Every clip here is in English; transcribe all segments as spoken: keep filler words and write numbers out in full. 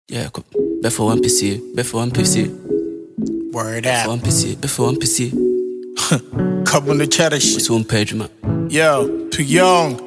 Yeah, before one P C, before one P C. Word Before out. one P C, before one P C. Couple of cheddar shit. It's one page, man. Yo, too young.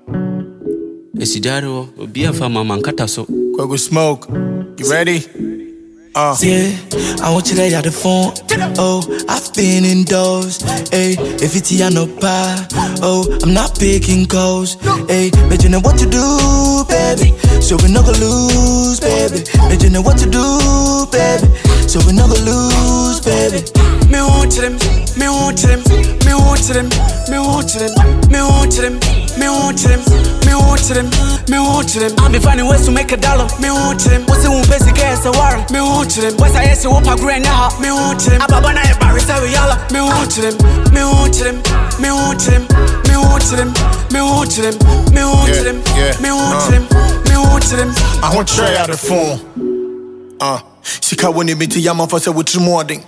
It's Jaro, be a farmer, man, cut us so. Go smoke. You ready? Uh. Yeah, I want you to have the phone. Oh, I've been indoors. Hey, if it's a no pa. Oh, I'm not picking calls. Hey, but you know what to do, baby. So we not gonna lose, baby. But you know what to do, baby. So we not gonna lose, baby. Me want them, me want them, me want them, me want them, me want them, me want them, me want them, me want them. I be finding ways to make a dollar. Me want them. What's the one basic ass a war? Me want them. What's I ask you what I grand now? Me want them. Ababa na embarrass how we all. Me want them, me want them, me want them, me want them, me want them, me want them, me want them, me want them. I want to try out the phone. Uh, Sika woni me to yama for say with more thing.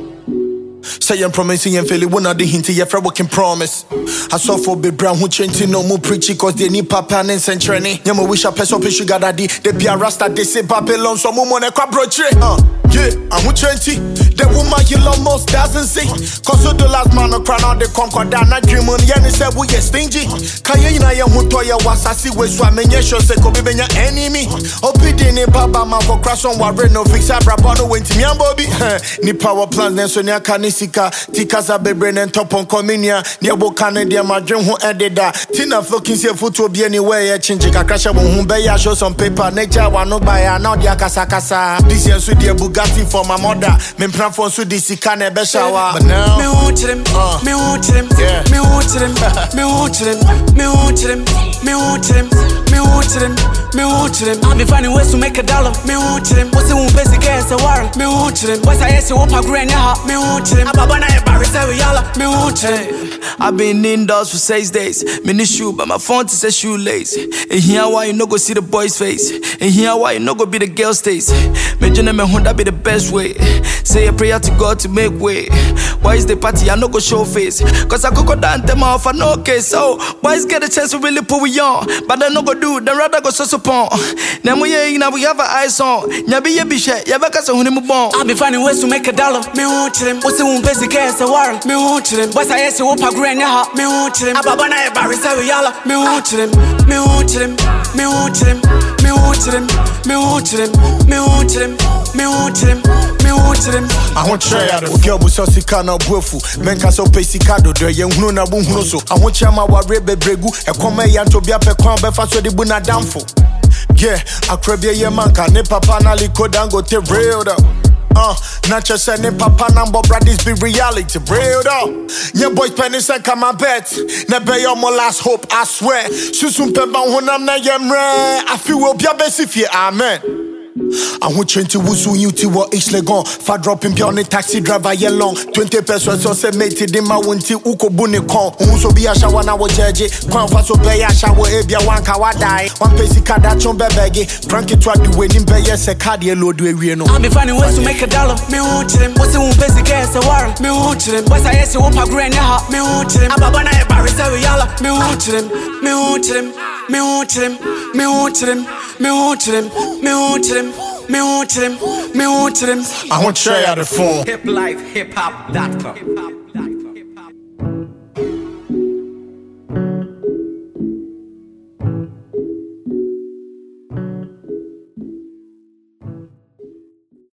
Say I'm promising and fail it when I did hint to friend working promise. I saw for be brown who change no more preachy cause they need papa and send training. Yama wish I press up in sugar daddy. They be a rasta, they say Babylon, so more money crab broche. Uh, yeah, I'm who twenty. The woman you love most doesn't see. Cause so the last man no crown out the concord down. I dream on the end said we get stingy. Kaya ina ya hutoya wasasi we swam and yes, say could be your enemy. Opidini baba man for crash on warren no fix up rabano when Timian Bobby. Ni power plans, then so near canisika. Tikaza bebre and top on cominia. Near Canada, my dream who ended that. Tina fucking say foot will be anywhere. Changing a crash of Humbeya, show some paper. Nature one no buy a not yakasakasa. This year, so dear Bugatti for my mother. Men plan for so this can a beshawa. But now, me want them, me want them, me want them, me want them, me want them, me want them, me want them, me want them. I be finding ways to make a dollar. Me want them. What's the one basic ass a war? Me want them. What's I ask you what I grand now? Me want them. Ababa na embarrass how we all. Me want them. I've been indoors for six days. Mini shoe, but my phone is a shoelace. And here why you no go see the boy's face. And here why you no go be the girl's taste. Me jene me honda be the best way. Say a prayer to God to make way. Why is the party I no go show face? Cause I could go down them off for no case. So boys get a chance to really put we on. But they no go do, then rather go so upon. Then we ain't now we have our eyes on. Nyabi ye be shit, ya baka so huni mu bon. I be finding ways to make a dollar. Me want them. What's the one basic ass a war? Me want them. What's I ask you what I grand now? Me want them. Ababa na embarrass how we all. Me want them. Me want them. Me want them. Me want them. Me want them. Me want them. Me want them. Me want them. I want to try out the girl with Sosika na buefu. Menka so pesikado de ye hunu na bu hunu so. I want chama wa rebe bregu. E kome yanto bia pe kwan be fa so de bu na damfo. Yeah, akrabia ye manka ne papa na liko dango te real though. Uh, not just saying papa number brothers be reality, real though. Yeah, boys penny say come my bet. Never your my last hope, I swear. Susum pemba hunam na yemre. I feel will be a best if you amen. I want twenty wusu you to what each legon. Fa dropping pion taxi driver ye long. Twenty pesos so se mate di ma wunti uko buni kon. Unso be a shower na wo jeje. Kwan fa so be a shower ebia wan ka wa die. One pesi kada chon bebege. Prank it to the way nim be yes a card ye load we we no. I be finding ways to make a dollar. Me want them. What's the one basic ass a war? Me want them. What's I ask you what I grand now? Me want them. Ababa na embarrass how we all. Me want them. Me want them. Me want them. Me want them. Me want them. Me want them. Me want them. Me want them. I want to try out the phone. hip life hip hop dot com